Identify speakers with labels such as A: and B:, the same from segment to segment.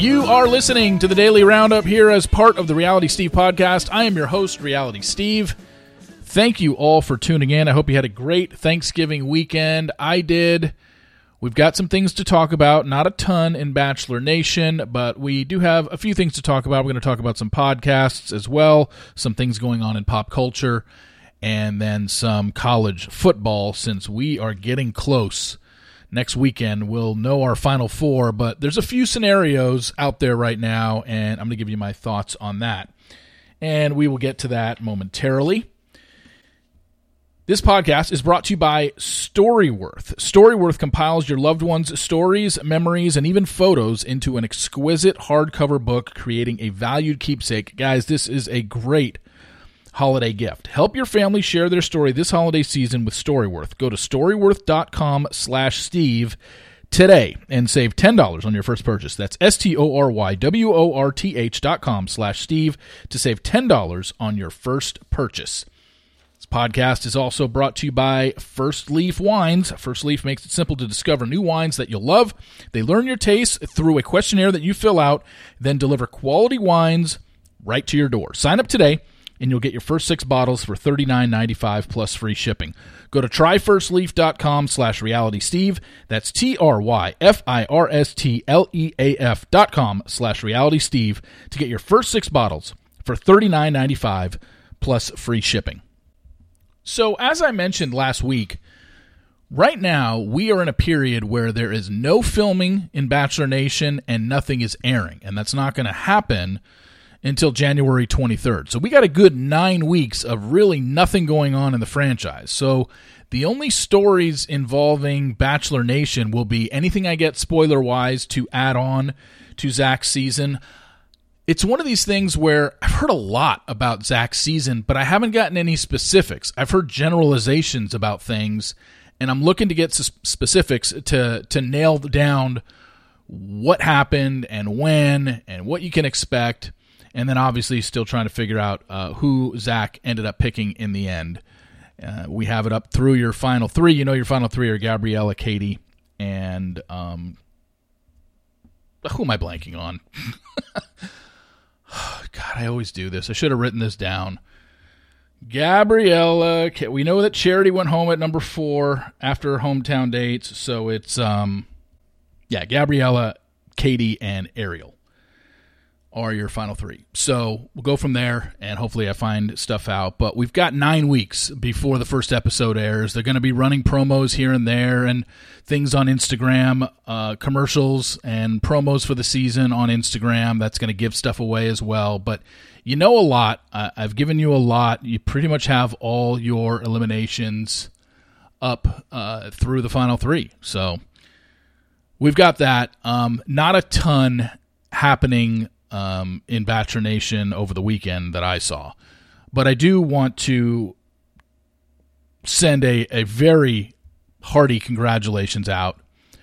A: You are listening to the Daily Roundup here as part of the Reality Steve podcast. I am your host, Reality Steve. Thank you all for tuning in. I hope you had a great Thanksgiving weekend. I did. We've got some things to talk about, not a ton in Bachelor Nation, but we do have a few things to talk about. We're going to talk about some podcasts as well, some things going on in pop culture, and then some college football since we are getting close. Next weekend, we'll know our Final Four, but there's a few scenarios out there right now, and I'm going to give you my thoughts on that. And we will get to that momentarily. This podcast is brought to you by Storyworth. Storyworth compiles your loved ones' stories, memories, and even photos into an exquisite hardcover book, creating a valued keepsake. Guys, this is a great holiday gift. Help your family share their story this holiday season with Storyworth. Go to storyworth.com/Steve today and save $10 on your first purchase. That's STORYWORTH.com/Steve to save $10 on your first purchase. This podcast is also brought to you by First Leaf Wines. First Leaf makes it simple to discover new wines that you'll love. They learn your taste through a questionnaire that you fill out, then deliver quality wines right to your door. Sign up today, and you'll get your first 6 bottles for $39.95 plus free shipping. Go to tryfirstleaf.com/realitysteve. That's TRYFIRSTLEAF.com/realitysteve to get your first 6 bottles for $39.95 plus free shipping. So, as I mentioned last week, right now we are in a period where there is no filming in Bachelor Nation and nothing is airing, and that's not going to happen until January 23rd. So we got a good 9 weeks of really nothing going on in the franchise. So the only stories involving Bachelor Nation will be anything I get spoiler-wise to add on to Zach's season. It's one of these things where I've heard a lot about Zach's season, but I haven't gotten any specifics. I've heard generalizations about things, and I'm looking to get specifics to nail down what happened and when and what you can expect. And then obviously still trying to figure out who Zach ended up picking in the end. We have it up through your final 3. You know your final 3 are Gabriella, Katie, and who am I blanking on? God, I always do this. I should have written this down. Gabriella, we know that Charity went home at number 4 after her hometown dates. So it's, Gabriella, Katie, and Ariel are your final 3. So we'll go from there, and hopefully I find stuff out. But we've got 9 weeks before the first episode airs. They're going to be running promos here and there and things on Instagram, commercials and promos for the season on Instagram. That's going to give stuff away as well. But you know a lot. I've given you a lot. You pretty much have all your eliminations up through the final 3. So we've got that. Not a ton happening in Bachelor Nation over the weekend that I saw. But I do want to send a very hearty congratulations out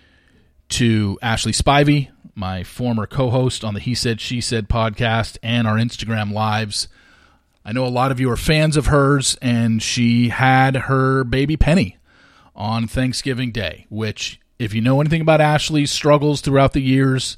A: to Ashley Spivey, my former co-host on the He Said, She Said podcast and our Instagram lives. I know a lot of you are fans of hers, and she had her baby Penny on Thanksgiving Day, which, if you know anything about Ashley's struggles throughout the years,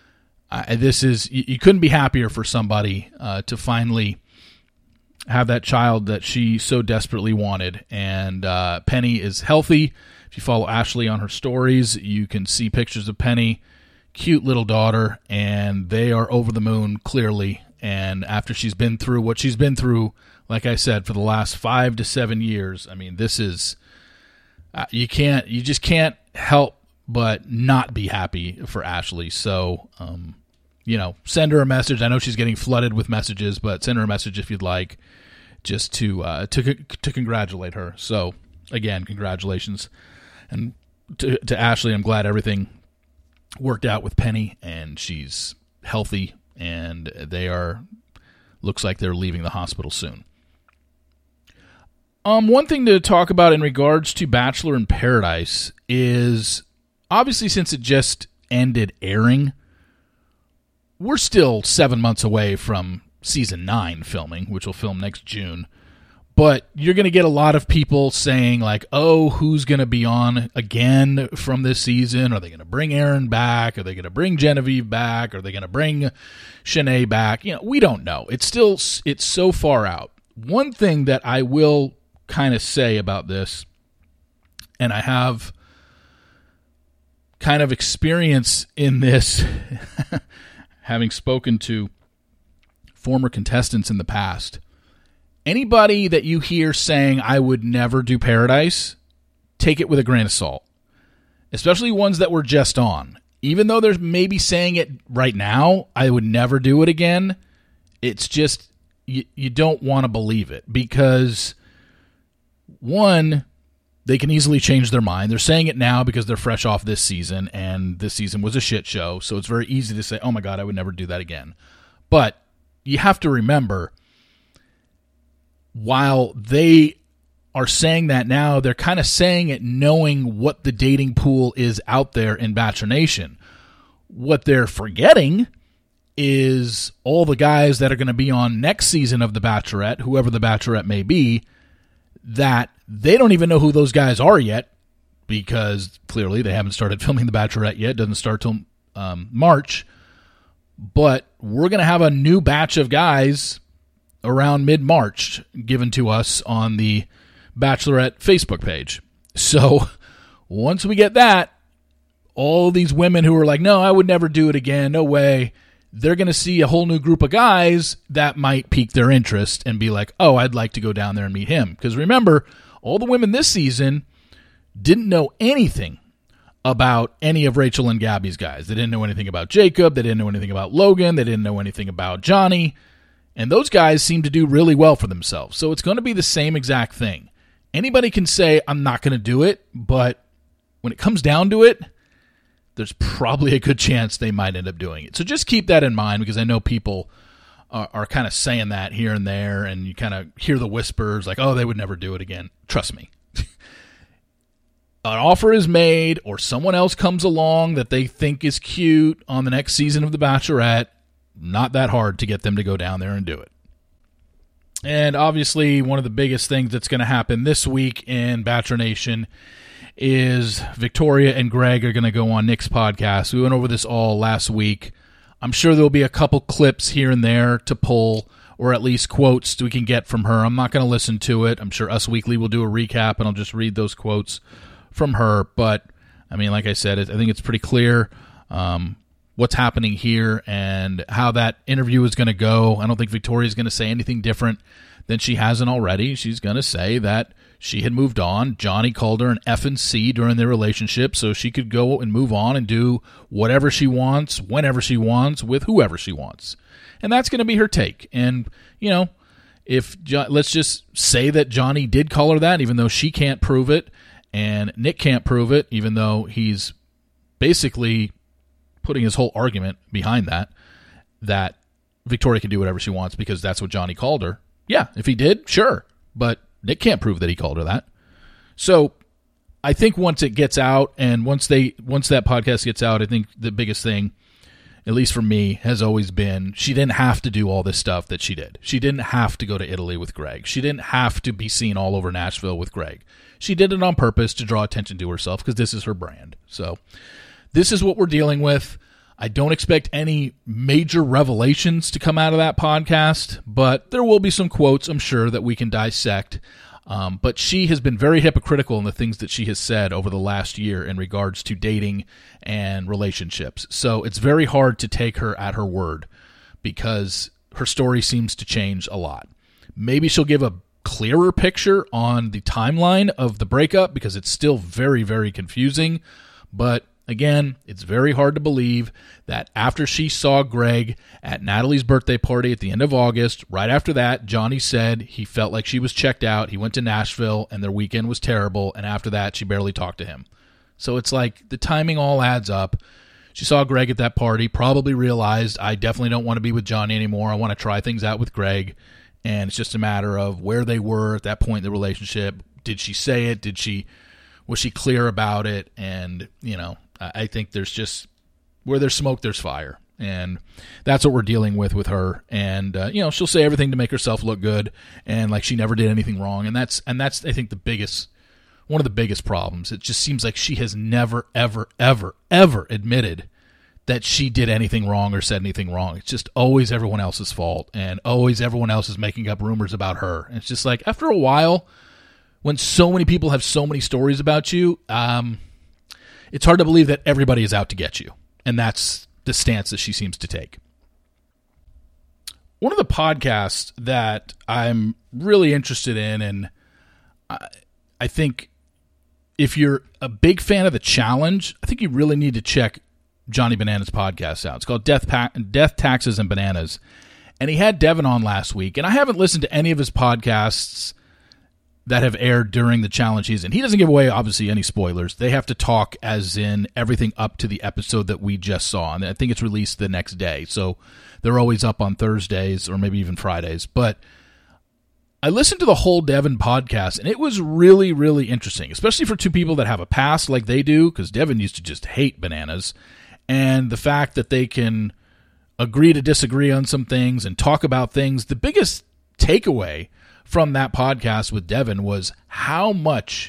A: you couldn't be happier for somebody to finally have that child that she so desperately wanted. And Penny is healthy. If you follow Ashley on her stories, you can see pictures of Penny, cute little daughter, and they are over the moon, clearly. And after she's been through what she's been through, like I said, for the last 5 to 7 years, I mean, this is you just can't help but not be happy for Ashley. So, send her a message. I know she's getting flooded with messages, but send her a message if you'd like, just to congratulate her. So, again, congratulations. And to Ashley, I'm glad everything worked out with Penny, and she's healthy, and looks like they're leaving the hospital soon. One thing to talk about in regards to Bachelor in Paradise is, obviously, since it just ended airing, we're still 7 months away from season 9 filming, which will film next June. But you're going to get a lot of people saying, like, oh, who's going to be on again from this season? Are they going to bring Aaron back? Are they going to bring Genevieve back? Are they going to bring Shanae back? We don't know. It's so far out. One thing that I will kind of say about this, and I have kind of experience in this, having spoken to former contestants in the past, anybody that you hear saying, I would never do Paradise, take it with a grain of salt. Especially ones that were just on. Even though they're maybe saying it right now, I would never do it again, it's just, you don't want to believe it. Because, one, they can easily change their mind. They're saying it now because they're fresh off this season, and this season was a shit show, so it's very easy to say, oh my God, I would never do that again. But you have to remember, while they are saying that now, they're kind of saying it knowing what the dating pool is out there in Bachelor Nation. What they're forgetting is all the guys that are going to be on next season of The Bachelorette, whoever the Bachelorette may be, that they don't even know who those guys are yet, because clearly they haven't started filming The Bachelorette yet. It doesn't start till March. But we're going to have a new batch of guys around mid-March given to us on the Bachelorette Facebook page. So once we get that, all these women who are like, no, I would never do it again, no way, they're going to see a whole new group of guys that might pique their interest and be like, oh, I'd like to go down there and meet him. Because remember, all the women this season didn't know anything about any of Rachel and Gabby's guys. They didn't know anything about Jacob. They didn't know anything about Logan. They didn't know anything about Johnny. And those guys seem to do really well for themselves. So it's going to be the same exact thing. Anybody can say, I'm not going to do it, but when it comes down to it, there's probably a good chance they might end up doing it. So just keep that in mind, because I know people are kind of saying that here and there, and you kind of hear the whispers like, oh, they would never do it again. Trust me. An offer is made, or someone else comes along that they think is cute on the next season of The Bachelorette, not that hard to get them to go down there and do it. And obviously, one of the biggest things that's going to happen this week in Bachelor Nation is Victoria and Greg are going to go on Nick's podcast. We went over this all last week. I'm sure there'll be a couple clips here and there to pull, or at least quotes we can get from her. I'm not going to listen to it. I'm sure Us Weekly will do a recap, and I'll just read those quotes from her. But, I mean, like I said, I think it's pretty clear what's happening here and how that interview is going to go. I don't think Victoria's going to say anything different than she hasn't already. She's going to say that she had moved on. Johnny called her an F and C during their relationship, so she could go and move on and do whatever she wants, whenever she wants, with whoever she wants. And that's going to be her take. And, you know, let's just say that Johnny did call her that, even though she can't prove it, and Nick can't prove it, even though he's basically putting his whole argument behind that Victoria can do whatever she wants because that's what Johnny called her. Yeah, if he did, sure. But Nick can't prove that he called her that. So I think once it gets out, and once that podcast gets out, I think the biggest thing, at least for me, has always been she didn't have to do all this stuff that she did. She didn't have to go to Italy with Greg. She didn't have to be seen all over Nashville with Greg. She did it on purpose to draw attention to herself because this is her brand. So this is what we're dealing with. I don't expect any major revelations to come out of that podcast, but there will be some quotes, I'm sure, that we can dissect. But she has been very hypocritical in the things that she has said over the last year in regards to dating and relationships. So it's very hard to take her at her word because her story seems to change a lot. Maybe she'll give a clearer picture on the timeline of the breakup because it's still very, very confusing. But again, it's very hard to believe that after she saw Greg at Natalie's birthday party at the end of August, right after that, Johnny said he felt like she was checked out. He went to Nashville, and their weekend was terrible, and after that, she barely talked to him. So it's like the timing all adds up. She saw Greg at that party, probably realized, I definitely don't want to be with Johnny anymore. I want to try things out with Greg, and it's just a matter of where they were at that point in the relationship. Did she say it? Was she clear about it? And, you know, I think there's just, where there's smoke, there's fire. And that's what we're dealing with her. And, she'll say everything to make herself look good and like she never did anything wrong. And that's I think, one of the biggest problems. It just seems like she has never, ever, ever, ever admitted that she did anything wrong or said anything wrong. It's just always everyone else's fault, and always everyone else is making up rumors about her. And it's just like, after a while, when so many people have so many stories about you, it's hard to believe that everybody is out to get you. And that's the stance that she seems to take. One of the podcasts that I'm really interested in, and I think if you're a big fan of The Challenge, I think you really need to check Johnny Bananas' podcast out. It's called Death, Taxes, and Bananas. And he had Devin on last week, and I haven't listened to any of his podcasts that have aired during the challenge season. He doesn't give away, obviously, any spoilers. They have to talk as in everything up to the episode that we just saw. And I think it's released the next day. So they're always up on Thursdays or maybe even Fridays. But I listened to the whole Devin podcast, and it was really, really interesting, especially for two people that have a past like they do, because Devin used to just hate Bananas. And the fact that they can agree to disagree on some things and talk about things. The biggest takeaway from that podcast with Devin was how much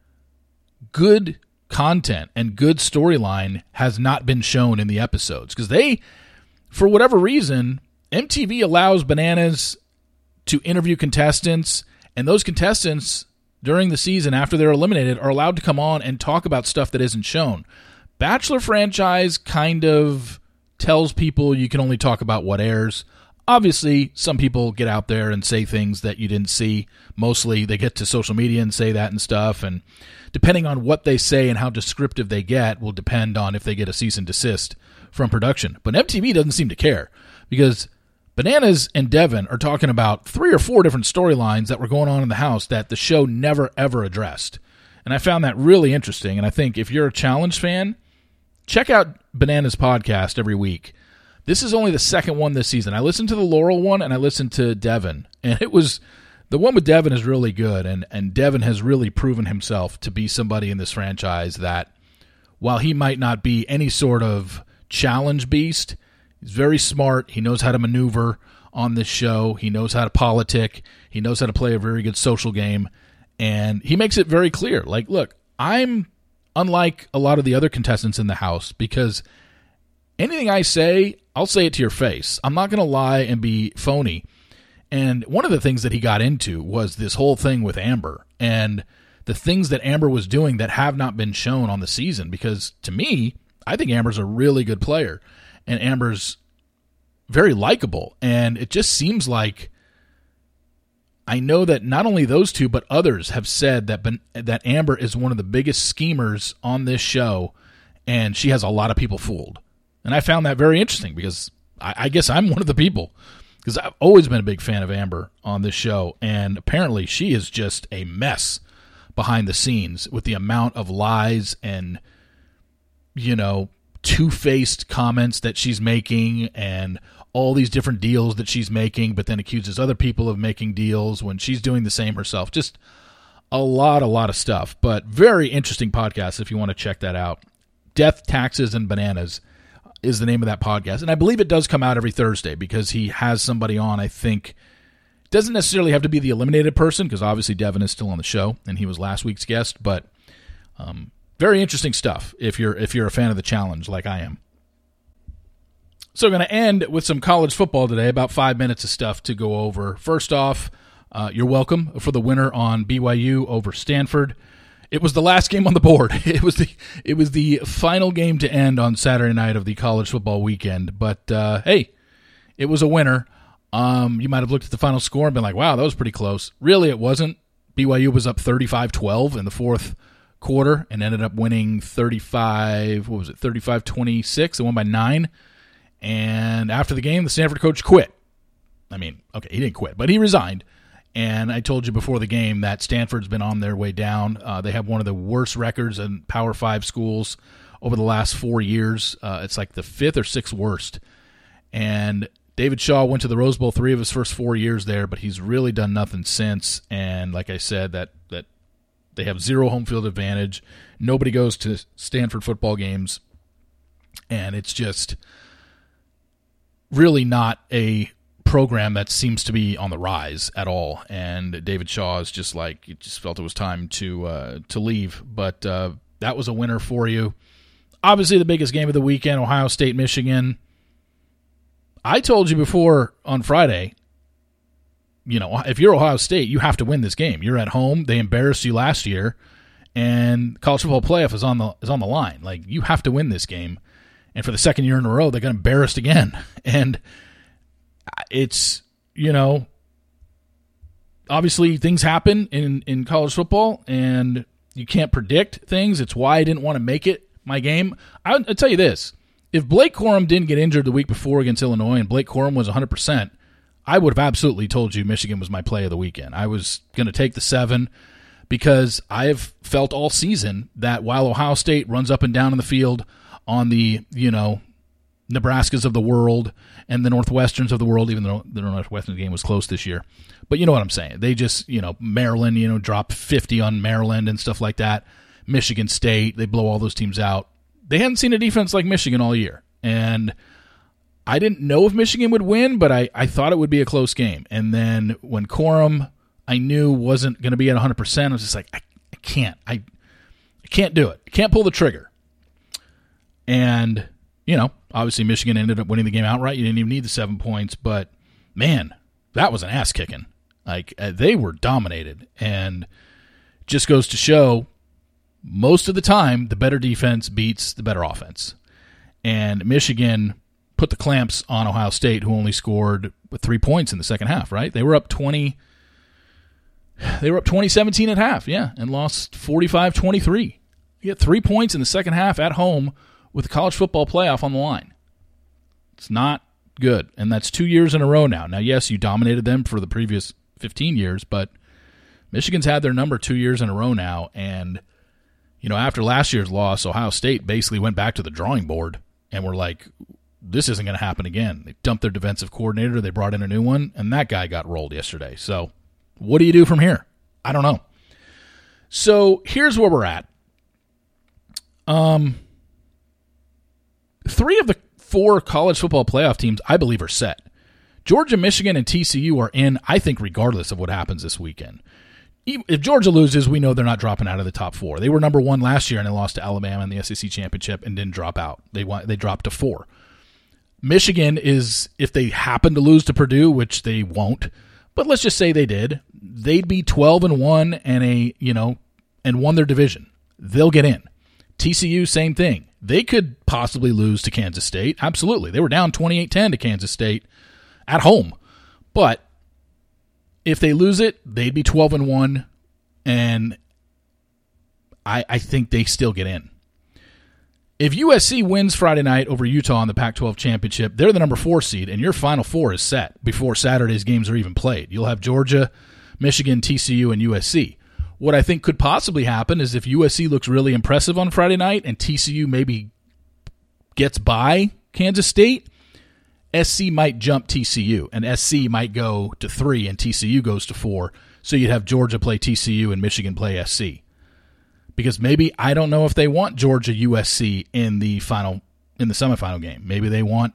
A: good content and good storyline has not been shown in the episodes. Because they, for whatever reason, MTV allows Bananas to interview contestants, and those contestants during the season after they're eliminated are allowed to come on and talk about stuff that isn't shown. Bachelor franchise kind of tells people you can only talk about what airs. Obviously, some people get out there and say things that you didn't see. Mostly, they get to social media and say that and stuff, and depending on what they say and how descriptive they get will depend on if they get a cease and desist from production. But MTV doesn't seem to care, because Bananas and Devin are talking about 3 or 4 different storylines that were going on in the house that the show never, ever addressed. And I found that really interesting, and I think if you're a Challenge fan, check out Bananas' podcast every week. This is only the second one this season. I listened to the Laurel one, and I listened to Devin. And the one with Devin is really good, and Devin has really proven himself to be somebody in this franchise that, while he might not be any sort of challenge beast, he's very smart. He knows how to maneuver on this show. He knows how to politic. He knows how to play a very good social game. And he makes it very clear. Like, look, I'm unlike a lot of the other contestants in the house, because anything I say, I'll say it to your face. I'm not going to lie and be phony. And one of the things that he got into was this whole thing with Amber and the things that Amber was doing that have not been shown on the season. Because to me, I think Amber's a really good player, and Amber's very likable. And it just seems like, I know that not only those two, but others have said that Amber is one of the biggest schemers on this show, and she has a lot of people fooled. And I found that very interesting, because I guess I'm one of the people, because I've always been a big fan of Amber on this show, and apparently she is just a mess behind the scenes with the amount of lies and, two-faced comments that she's making, and all these different deals that she's making, but then accuses other people of making deals when she's doing the same herself. Just a lot of stuff, but very interesting podcast if you want to check that out. Death, Taxes, and Bananas is the name of that podcast. And I believe it does come out every Thursday, because he has somebody on, I think. It doesn't necessarily have to be the eliminated person, because obviously Devin is still on the show, and he was last week's guest, but very interesting stuff if you're a fan of The Challenge like I am. So we're going to end with some college football today, about 5 minutes of stuff to go over. First off, you're welcome for the winner on BYU over Stanford. It was the last game on the board. It was the final game to end on Saturday night of the college football weekend. But, hey, it was a winner. You might have looked at the final score and been like, wow, that was pretty close. Really, it wasn't. BYU was up 35-12 in the fourth quarter and ended up winning 35-26. They won by 9. And after the game, the Stanford coach quit. I mean, okay, he didn't quit, but he resigned. And I told you before the game that Stanford's been on their way down. They have one of the worst records in Power 5 schools over the last 4 years. It's like the 5th or 6th worst. And David Shaw went to the Rose Bowl 3 of his first 4 years there, but he's really done nothing since. And like I said, that they have zero home field advantage. Nobody goes to Stanford football games. And it's just really not a program that seems to be on the rise at all. And David Shaw is just like, you just felt it was time to leave. But that was a winner for you. Obviously, the biggest game of the weekend, Ohio State, Michigan. I told you before on Friday, if you're Ohio State, you have to win this game. You're at home. They embarrassed you last year, and college football playoff is on the line. Like, you have to win this game. And for the second year in a row, they got embarrassed again. And it's, obviously things happen in college football, and you can't predict things. It's why I didn't want to make it my game. I'll tell you this. If Blake Corum didn't get injured the week before against Illinois and Blake Corum was 100%, I would have absolutely told you Michigan was my play of the weekend. I was going to take the 7 because I have felt all season that while Ohio State runs up and down in the field on the, Nebraskas of the world and the Northwesterns of the world, even though the Northwestern game was close this year. But you know what I'm saying. They just, Maryland, dropped 50 on Maryland and stuff like that. Michigan State, they blow all those teams out. They hadn't seen a defense like Michigan all year. And I didn't know if Michigan would win, but I thought it would be a close game. And then when Corum, I knew wasn't going to be at 100%, I was just like, I can't. I can't do it. I can't pull the trigger. And, obviously Michigan ended up winning the game outright. You didn't even need the 7 points. But, man, that was an ass-kicking. Like, they were dominated. And just goes to show, most of the time, the better defense beats the better offense. And Michigan put the clamps on Ohio State, who only scored 3 points in the second half, right? They were up 20-17 at half, and lost 45-23. You get 3 points in the second half at home with the college football playoff on the line. It's not good, and that's 2 years in a row now. Now, yes, you dominated them for the previous 15 years, but Michigan's had their number 2 years in a row now, and after last year's loss, Ohio State basically went back to the drawing board and were like, this isn't going to happen again. They dumped their defensive coordinator. They brought in a new one, and that guy got rolled yesterday. So what do you do from here? I don't know. So here's where we're at. 3 of the 4 college football playoff teams, I believe, are set. Georgia, Michigan, and TCU are in, I think, regardless of what happens this weekend. If Georgia loses, we know they're not dropping out of the top 4. They were number 1 last year, and they lost to Alabama in the SEC championship and didn't drop out. They dropped to 4. Michigan is, if they happen to lose to Purdue, which they won't, but let's just say they did, they'd be 12-1 and won their division. They'll get in. TCU, same thing. They could possibly lose to Kansas State. Absolutely. They were down 28-10 to Kansas State at home. But if they lose it, they'd be 12-1, and I think they still get in. If USC wins Friday night over Utah in the Pac-12 championship, they're the number 4 seed, and your Final Four is set before Saturday's games are even played. You'll have Georgia, Michigan, TCU, and USC. What I think could possibly happen is if USC looks really impressive on Friday night and TCU maybe gets by Kansas State, SC might jump TCU, and SC might go to 3 and TCU goes to 4, so you'd have Georgia play TCU and Michigan play SC. Because maybe, I don't know if they want Georgia USC in the semifinal game. Maybe they want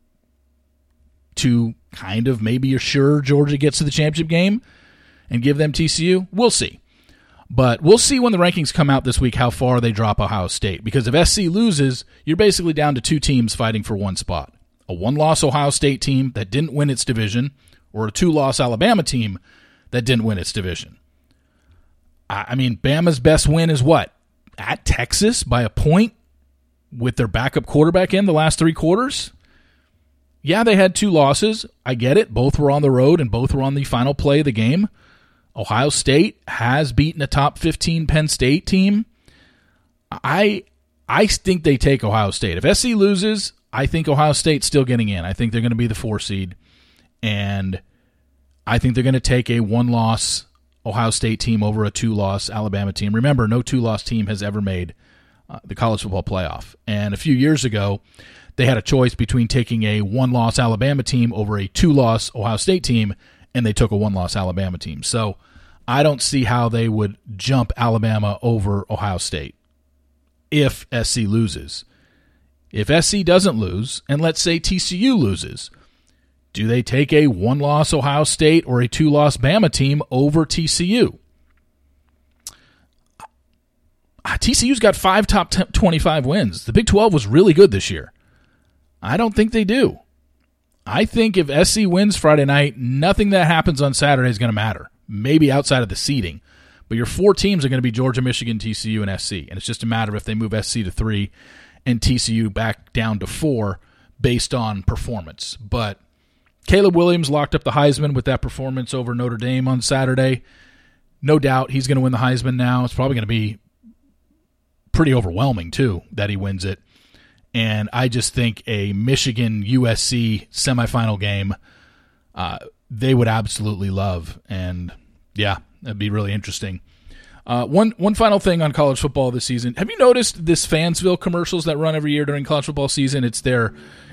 A: to kind of maybe assure Georgia gets to the championship game and give them TCU. We'll see. But we'll see when the rankings come out this week how far they drop Ohio State. Because if SC loses, you're basically down to 2 teams fighting for 1 spot. A 1-loss Ohio State team that didn't win its division, or a 2-loss Alabama team that didn't win its division. I mean, Bama's best win is what? At Texas by a point with their backup quarterback in the last 3 quarters? Yeah, they had 2 losses. I get it. Both were on the road and both were on the final play of the game. Ohio State has beaten a top 15 Penn State team. I think they take Ohio State. If SC loses, I think Ohio State's still getting in. I think they're going to be the 4 seed. And I think they're going to take a 1-loss Ohio State team over a 2-loss Alabama team. Remember, no 2-loss team has ever made the college football playoff. And a few years ago, they had a choice between taking a 1-loss Alabama team over a 2-loss Ohio State team, and they took a 1-loss Alabama team. So I don't see how they would jump Alabama over Ohio State if SC loses. If SC doesn't lose, and let's say TCU loses, Do they take a 1-loss Ohio State or a 2-loss Bama team over TCU? TCU's got 5 top 25 wins. The Big 12 was really good this year. I don't think they do. I think if SC wins Friday night, nothing that happens on Saturday is going to matter. Maybe outside of the seeding. But your 4 teams are going to be Georgia, Michigan, TCU, and SC. And it's just a matter of if they move SC to 3 and TCU back down to 4 based on performance. But Caleb Williams locked up the Heisman with that performance over Notre Dame on Saturday. No doubt he's going to win the Heisman now. It's probably going to be pretty overwhelming, too, that he wins it. And I just think a Michigan-USC semifinal game, they would absolutely love. And, yeah, that'd be really interesting. One final thing on college football this season. Have you noticed this Fansville commercials that run every year during college football season? It's their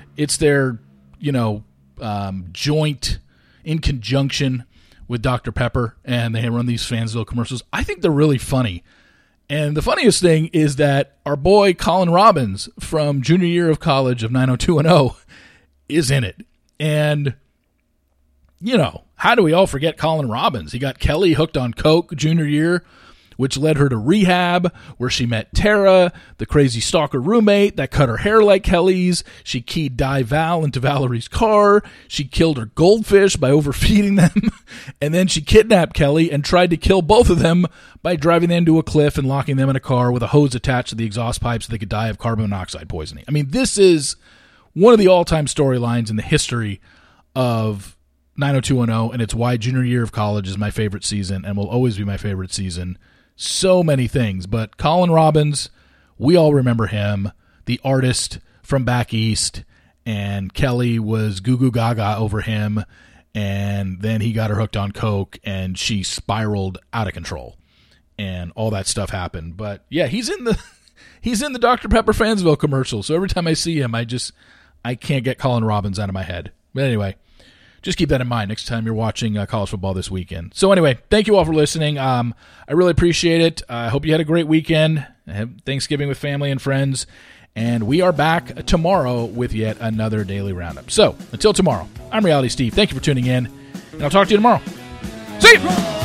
A: joint in conjunction with Dr. Pepper, and they run these Fansville commercials. I think they're really funny. And the funniest thing is that our boy Colin Robbins from junior year of college of 90210 is in it. And, how do we all forget Colin Robbins? He got Kelly hooked on coke junior year, which led her to rehab, where she met Tara, the crazy stalker roommate that cut her hair like Kelly's. She keyed Di Val into Valerie's car. She killed her goldfish by overfeeding them. And then she kidnapped Kelly and tried to kill both of them by driving them to a cliff and locking them in a car with a hose attached to the exhaust pipe so they could die of carbon monoxide poisoning. I mean, this is one of the all-time storylines in the history of 90210, and it's why junior year of college is my favorite season and will always be my favorite season. So many things, but Colin Robbins, we all remember him, the artist from back east, and Kelly was goo goo gaga over him, and then he got her hooked on coke, and she spiraled out of control, and all that stuff happened. But yeah, he's in the Dr. Pepper Fansville commercial, so every time I see him, I can't get Colin Robbins out of my head. But anyway, just keep that in mind next time you're watching college football this weekend. So anyway, thank you all for listening. I really appreciate it. I hope you had a great weekend. Have Thanksgiving with family and friends. And we are back tomorrow with yet another Daily Roundup. So until tomorrow, I'm Reality Steve. Thank you for tuning in, and I'll talk to you tomorrow. See you!